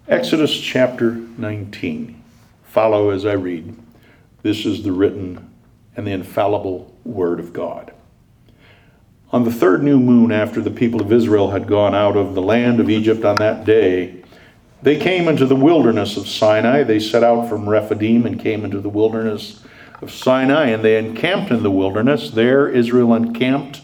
Exodus chapter 19. Follow as I read. This is the written and the infallible word of God. On the third new moon after the people of Israel had gone out of the land of Egypt on that day, they came into the wilderness of Sinai. They set out from Rephidim and came into the wilderness of Sinai, and they encamped in the wilderness. There Israel encamped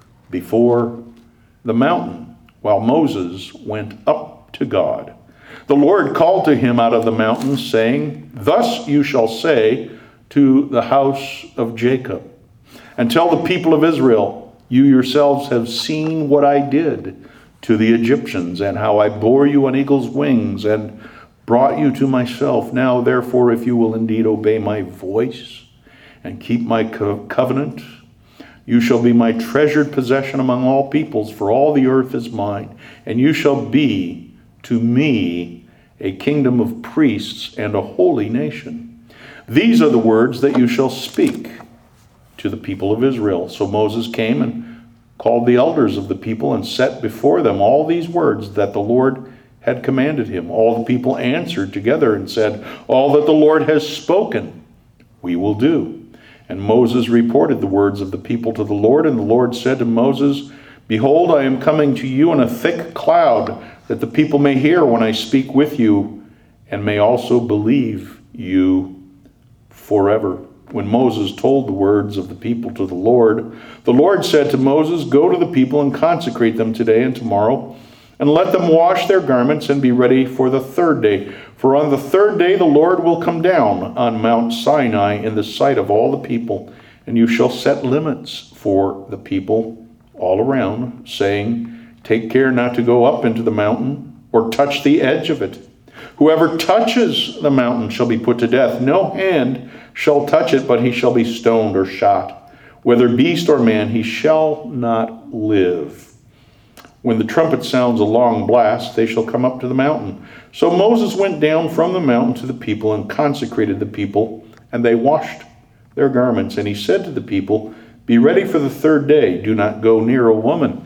before the mountain, while Moses went up to God. The Lord called to him out of the mountain, saying, "Thus you shall say to the house of Jacob, and tell the people of Israel, you yourselves have seen what I did to the Egyptians, and how I bore you on eagle's wings, and brought you to myself. Now, therefore, if you will indeed obey my voice, and keep my covenant, you shall be my treasured possession among all peoples, for all the earth is mine, and you shall be to me a kingdom of priests and a holy nation. These are the words that you shall speak to the people of Israel." So Moses came and called the elders of the people and set before them all these words that the Lord had commanded him. All the people answered together and said, "All that the Lord has spoken, we will do." And Moses reported the words of the people to the Lord, and the Lord said to Moses, "Behold, I am coming to you in a thick cloud, that the people may hear when I speak with you, and may also believe you forever." When Moses told the words of the people to the Lord said to Moses, "Go to the people and consecrate them today and tomorrow, and let them wash their garments and be ready for the third day. For on the third day the Lord will come down on Mount Sinai in the sight of all the people, and you shall set limits for the people all around, saying, take care not to go up into the mountain or touch the edge of it. Whoever touches the mountain shall be put to death. No hand shall touch it, but he shall be stoned or shot. Whether beast or man, he shall not live. When the trumpet sounds a long blast, they shall come up to the mountain." So Moses went down from the mountain to the people and consecrated the people, and they washed their garments. And he said to the people, "Be ready for the third day. Do not go near a woman."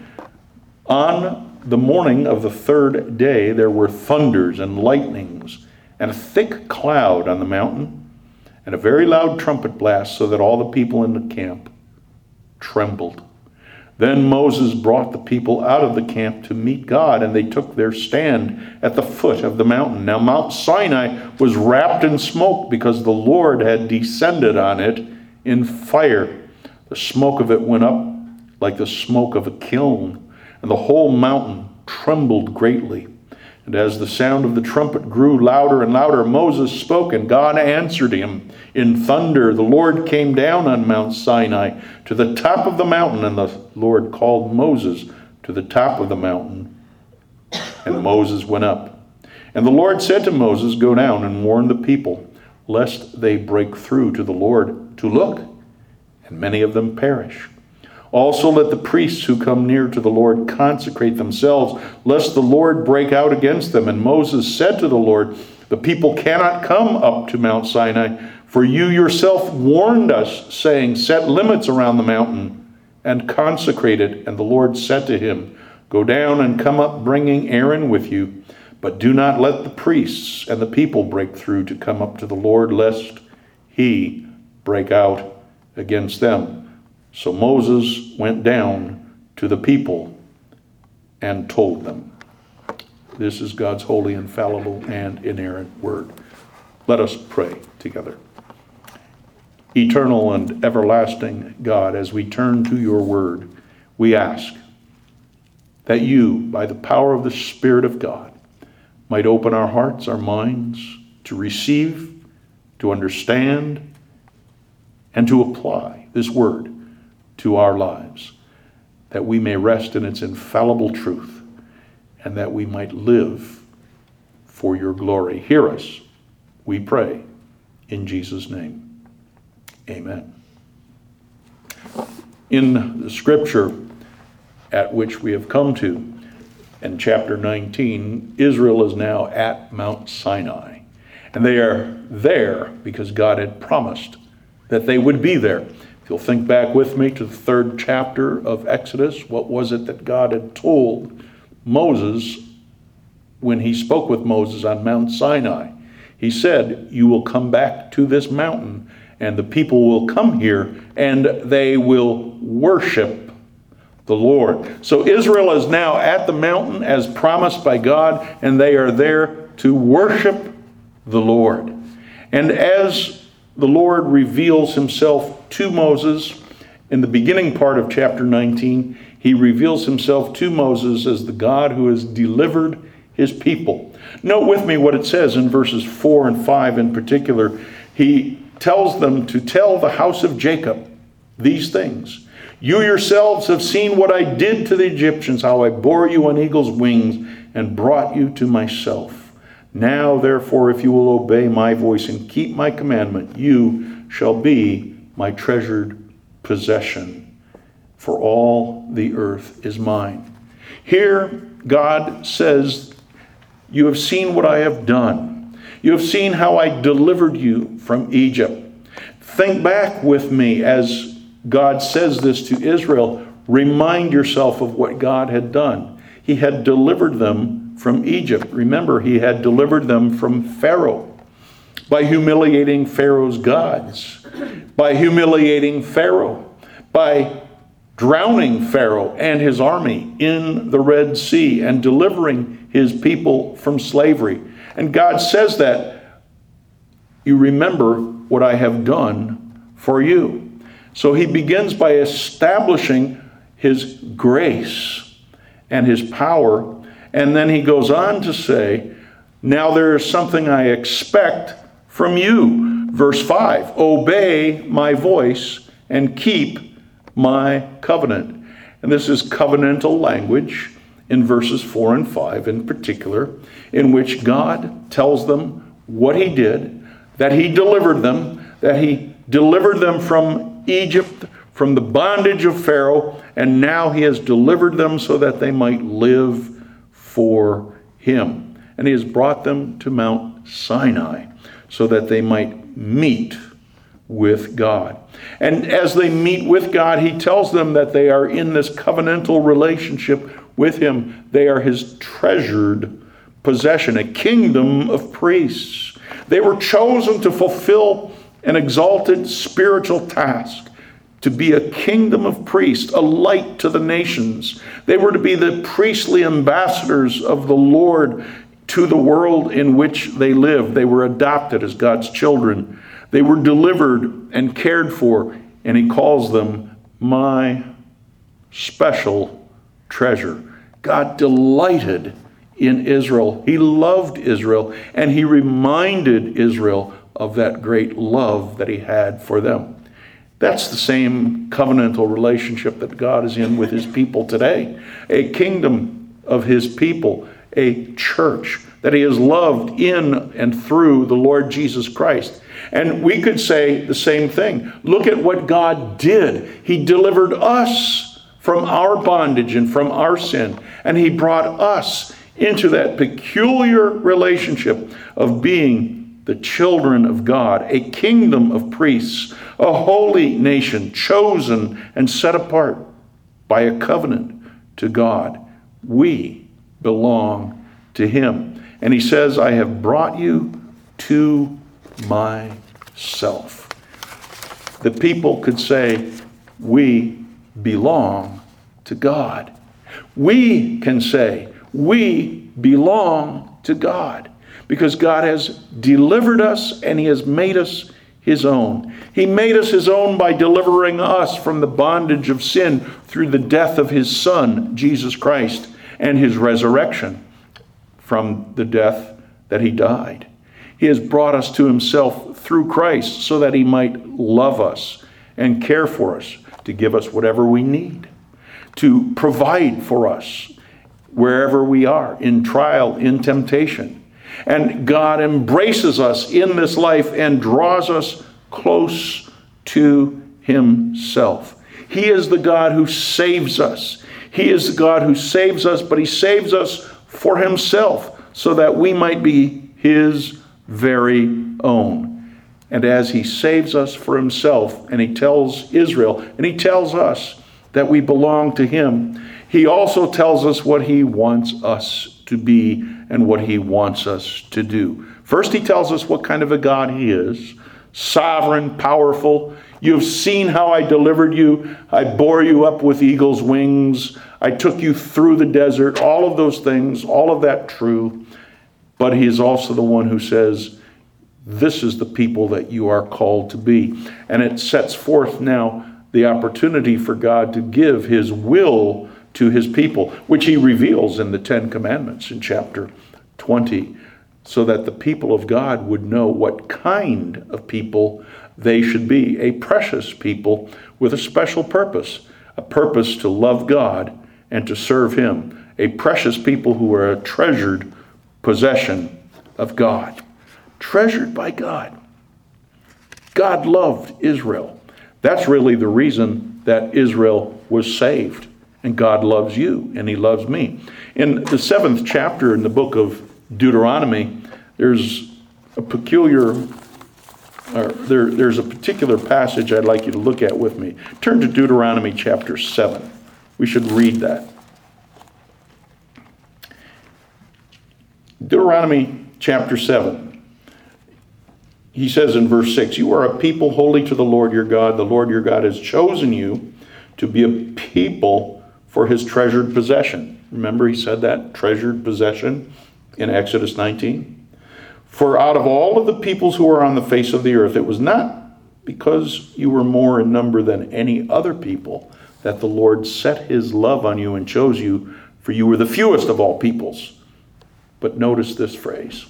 On the morning of the third day, there were thunders and lightnings and a thick cloud on the mountain, and a very loud trumpet blast, so that all the people in the camp trembled. Then Moses brought the people out of the camp to meet God, and they took their stand at the foot of the mountain. Now Mount Sinai was wrapped in smoke, because the Lord had descended on it in fire. The smoke of it went up like the smoke of a kiln, and the whole mountain trembled greatly. And as the sound of the trumpet grew louder and louder, Moses spoke, and God answered him in thunder. The Lord came down on Mount Sinai to the top of the mountain, and the Lord called Moses to the top of the mountain, and Moses went up. And the Lord said to Moses, "Go down and warn the people, lest they break through to the Lord to look, and many of them perish. Also let the priests who come near to the Lord consecrate themselves, lest the Lord break out against them." And Moses said to the Lord, "The people cannot come up to Mount Sinai, for you yourself warned us, saying, set limits around the mountain and consecrate it." And the Lord said to him, "Go down and come up, bringing Aaron with you. But do not let the priests and the people break through to come up to the Lord, lest he break out against them." So Moses went down to the people and told them. This is God's holy, infallible, and inerrant word. Let us pray together. Eternal and everlasting God, as we turn to your word, we ask that you, by the power of the Spirit of God, might open our hearts, our minds, to receive, to understand, and to apply this word to our lives, that we may rest in its infallible truth, and that we might live for your glory. Hear us, we pray, in Jesus' name. Amen. In the scripture at which we have come to, in chapter 19, Israel is now at Mount Sinai. And they are there because God had promised that they would be there. If you'll think back with me to the 3rd chapter of Exodus, what was it that God had told Moses when he spoke with Moses on Mount Sinai. He said, "You will come back to this mountain, and the people will come here, and they will worship the Lord." So Israel is now at the mountain as promised by God, and they are there to worship the Lord. And as the Lord reveals himself to Moses in the beginning part of chapter 19, he reveals himself to Moses as the God who has delivered his people. Note with me what it says in verses 4 and 5 in particular. He tells them to tell the house of Jacob these things. "You yourselves have seen what I did to the Egyptians, how I bore you on eagle's wings and brought you to myself. Now, therefore, if you will obey my voice and keep my commandment, you shall be my treasured possession, for all the earth is mine." Here, God says, "You have seen what I have done. You have seen how I delivered you from Egypt." Think back with me as God says this to Israel. Remind yourself of what God had done. He had delivered them from Egypt. Remember, he had delivered them from Pharaoh by humiliating Pharaoh's gods, by humiliating Pharaoh, by drowning Pharaoh and his army in the Red Sea and delivering his people from slavery. And God says that, "You remember what I have done for you." So he begins by establishing his grace and his power. And then he goes on to say, "Now there is something I expect from you." Verse 5, "Obey my voice and keep my covenant." And this is covenantal language in verses 4 and 5 in particular, in which God tells them what he did, that he delivered them from Egypt, from the bondage of Pharaoh, and now he has delivered them so that they might live for him. And he has brought them to Mount Sinai so that they might meet with God. And as they meet with God, he tells them that they are in this covenantal relationship with him. They are his treasured possession, a kingdom of priests. They were chosen to fulfill an exalted spiritual task, to be a kingdom of priests, a light to the nations. They were to be the priestly ambassadors of the Lord to the world in which they lived. They were adopted as God's children. They were delivered and cared for, and he calls them my special treasure. God delighted in Israel. He loved Israel, and he reminded Israel of that great love that he had for them. That's the same covenantal relationship that God is in with his people today. A kingdom of his people, a church that he has loved in and through the Lord Jesus Christ. And we could say the same thing. Look at what God did. He delivered us from our bondage and from our sin. And he brought us into that peculiar relationship of being the children of God, a kingdom of priests, a holy nation, chosen and set apart by a covenant to God. We belong to him. And he says, "I have brought you to myself." The people could say, "We belong to God." We can say, "We belong to God," because God has delivered us and he has made us his own. He made us his own by delivering us from the bondage of sin through the death of his Son, Jesus Christ, and his resurrection from the death that he died. He has brought us to himself through Christ so that he might love us and care for us, to give us whatever we need, to provide for us wherever we are, in trial, in temptation. And God embraces us in this life and draws us close to himself. He is the God who saves us. He is the God who saves us, but he saves us for himself so that we might be his very own. And as he saves us for himself, and he tells Israel, and he tells us that we belong to him, he also tells us what he wants us to be and what he wants us to do. First, he tells us what kind of a God he is. Sovereign, powerful. You have seen how I delivered you. I bore you up with eagle's wings. I took you through the desert. All of those things, all of that true. But he is also the one who says, this is the people that you are called to be. And it sets forth now the opportunity for God to give his will to his people, which he reveals in the Ten Commandments in chapter 20, so that the people of God would know what kind of people they should be. A precious people with a special purpose, a purpose to love God and to serve him. A precious people who are a treasured possession of God. Treasured by God. God loved Israel. That's really the reason that Israel was saved. And God loves you, and he loves me. In the 7th chapter in the book of Deuteronomy, there's a particular passage I'd like you to look at with me. Turn to Deuteronomy chapter 7. We should read that. Deuteronomy chapter 7. He says in verse 6, you are a people holy to the Lord your God. The Lord your God has chosen you to be a people for his treasured possession. Remember he said that, treasured possession, in Exodus 19. For out of all of the peoples who are on the face of the earth, it was not because you were more in number than any other people that the Lord set his love on you and chose you, for you were the fewest of all peoples. But notice this phrase.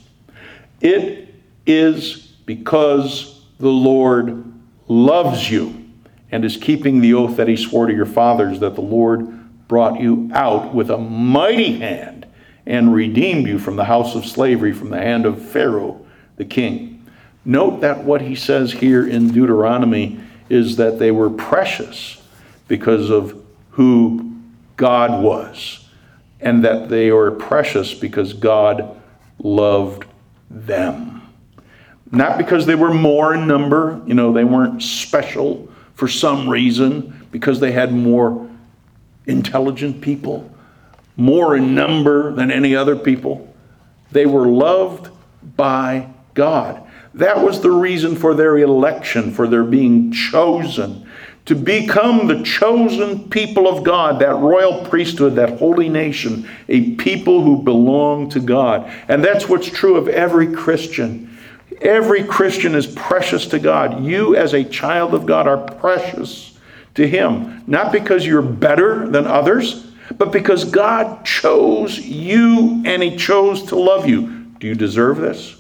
It is because the Lord loves you and is keeping the oath that he swore to your fathers, that the Lord brought you out with a mighty hand and redeemed you from the house of slavery, from the hand of Pharaoh the king. Note that what he says here in Deuteronomy is that they were precious because of who God was, and that they were precious because God loved them. Not because they were more in number, they weren't special for some reason, because they had more intelligent people, more in number than any other people. They were loved by God. That was the reason for their election, for their being chosen, to become the chosen people of God, that royal priesthood, that holy nation, a people who belong to God. And that's what's true of every Christian. Every Christian is precious to God. You as a child of God are precious to him, not because you're better than others, but because God chose you and he chose to love you. Do you deserve this?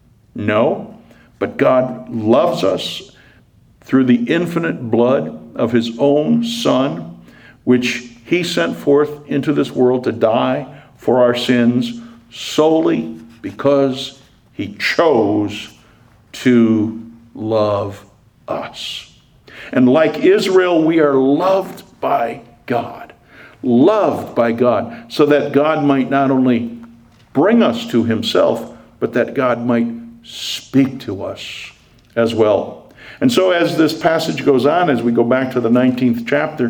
No, but God loves us through the infinite blood of his own Son, which he sent forth into this world to die for our sins solely because he chose to love us. And like Israel, we are loved by God. Loved by God, so that God might not only bring us to himself, but that God might speak to us as well. And so as this passage goes on, as we go back to the 19th chapter,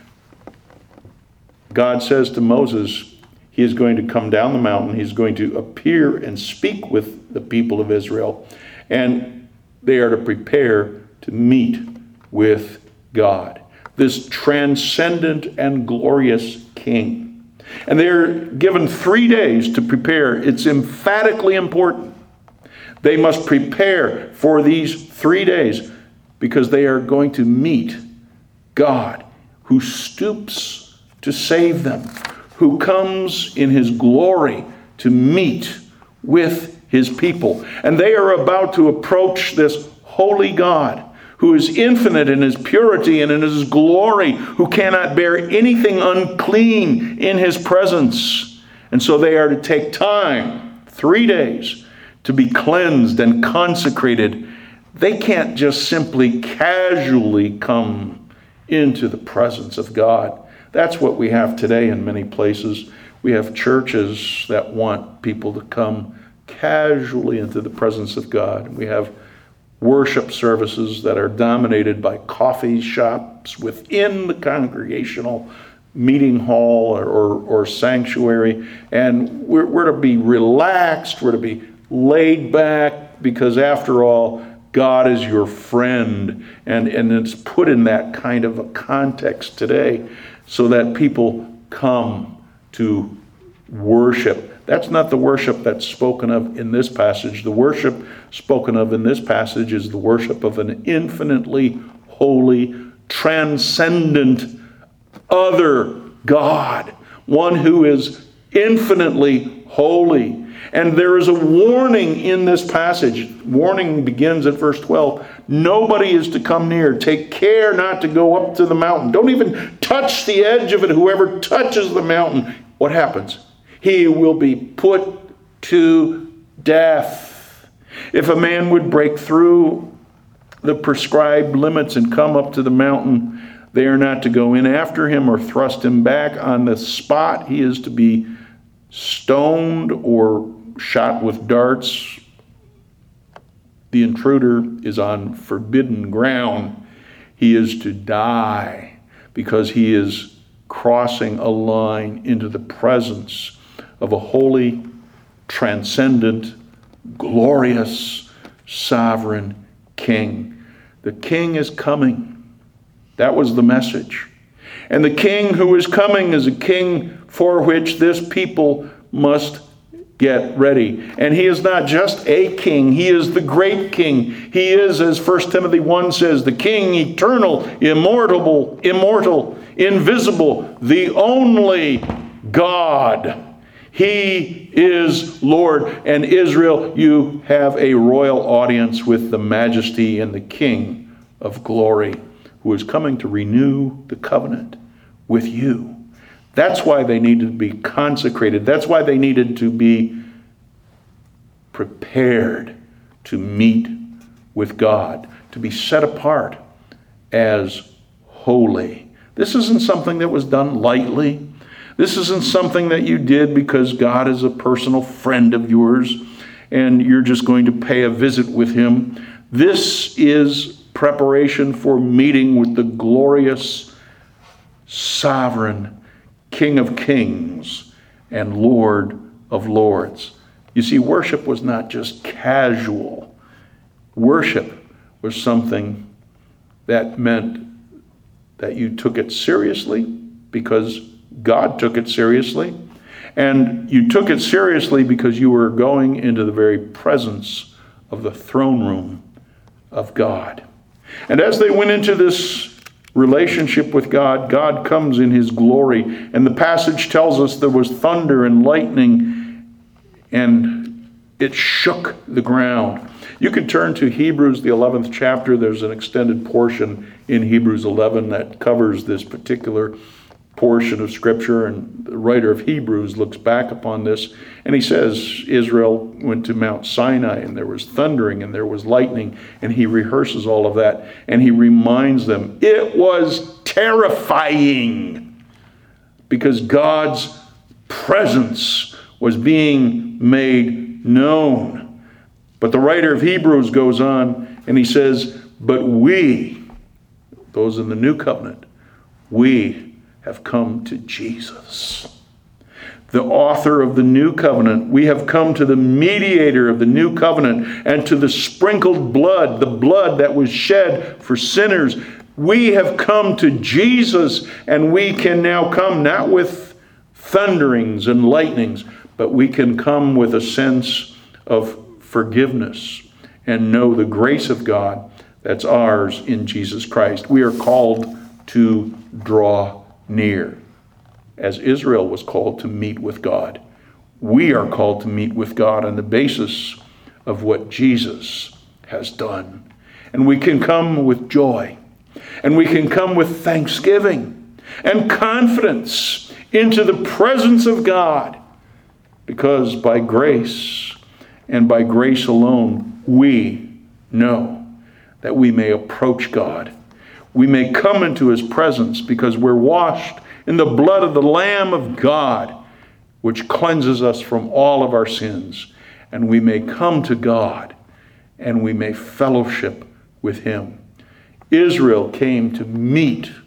God says to Moses, he is going to come down the mountain. He's going to appear and speak with the people of Israel. And they are to prepare to meet with God, this transcendent and glorious King. And they're given 3 days to prepare. It's emphatically important. They must prepare for these 3 days because they are going to meet God, who stoops to save them, who comes in his glory to meet with his people. And they are about to approach this holy God, who is infinite in his purity and in his glory, who cannot bear anything unclean in his presence. And so they are to take time, 3 days, to be cleansed and consecrated. They can't just simply casually come into the presence of God. That's what we have today in many places. We have churches that want people to come casually into the presence of God. We have worship services that are dominated by coffee shops within the congregational meeting hall or sanctuary, and we're to be relaxed, we're to be laid back, because after all, God is your friend. And it's put in that kind of a context today so that people come to worship. That's not the worship that's spoken of in this passage. The worship spoken of in this passage is the worship of an infinitely holy, transcendent other God, one who is infinitely holy. And there is a warning in this passage. Warning begins at verse 12. Nobody is to come near. Take care not to go up to the mountain. Don't even touch the edge of it. Whoever touches the mountain, what happens? He will be put to death. If a man would break through the prescribed limits and come up to the mountain, they are not to go in after him or thrust him back. On the spot, he is to be stoned or shot with darts. The intruder is on forbidden ground. He is to die because he is crossing a line into the presence of a holy, transcendent, glorious, sovereign king. The king is coming. That was the message. And the king who is coming is a king for which this people must get ready. And he is not just a king. He is the great king. He is, as 1 Timothy 1 says, the king, eternal, immortal, invisible, the only God. He is Lord. And Israel, you have a royal audience with the majesty and the King of glory, who is coming to renew the covenant with you. That's why they needed to be consecrated. That's why they needed to be prepared to meet with God, to be set apart as holy. This isn't something that was done lightly. This isn't something that you did because God is a personal friend of yours and you're just going to pay a visit with him. This is preparation for meeting with the glorious, sovereign King of Kings and Lord of Lords. You see, worship was not just casual. Worship was something that meant that you took it seriously because God took it seriously. And you took it seriously because you were going into the very presence of the throne room of God. And as they went into this relationship with God, God comes in his glory. And the passage tells us there was thunder and lightning, and it shook the ground. You can turn to Hebrews, the 11th chapter. There's an extended portion in Hebrews 11 that covers this particular portion of Scripture, and the writer of Hebrews looks back upon this, and he says Israel went to Mount Sinai, and there was thundering, and there was lightning, and he rehearses all of that, and he reminds them it was terrifying because God's presence was being made known. But the writer of Hebrews goes on, and he says, but we, those in the new covenant, we have come to Jesus, the author of the new covenant. We have come to the mediator of the new covenant and to the sprinkled blood, the blood that was shed for sinners. We have come to Jesus, and we can now come not with thunderings and lightnings, but we can come with a sense of forgiveness and know the grace of God that's ours in Jesus Christ. We are called to draw near, as Israel was called to meet with God. We are called to meet with God on the basis of what Jesus has done. And we can come with joy, and we can come with thanksgiving and confidence into the presence of God, because by grace and by grace alone, we know that we may approach God. We may come into his presence because we're washed in the blood of the Lamb of God, which cleanses us from all of our sins. And we may come to God, and we may fellowship with him. Israel came to meet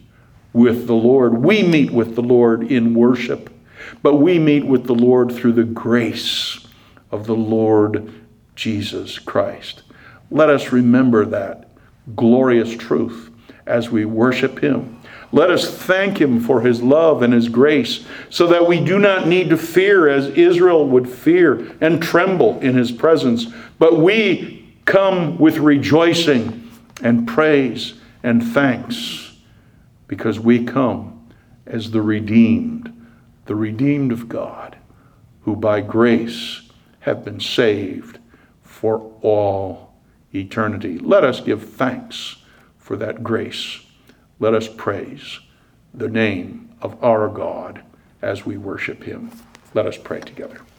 with the Lord. We meet with the Lord in worship, but we meet with the Lord through the grace of the Lord Jesus Christ. Let us remember that glorious truth as we worship him. Let us thank him for his love and his grace, so that we do not need to fear as Israel would fear and tremble in his presence, but we come with rejoicing and praise and thanks, because we come as the redeemed of God, who by grace have been saved for all eternity. Let us give thanks for that grace. Let us praise the name of our God as we worship him. Let us pray together.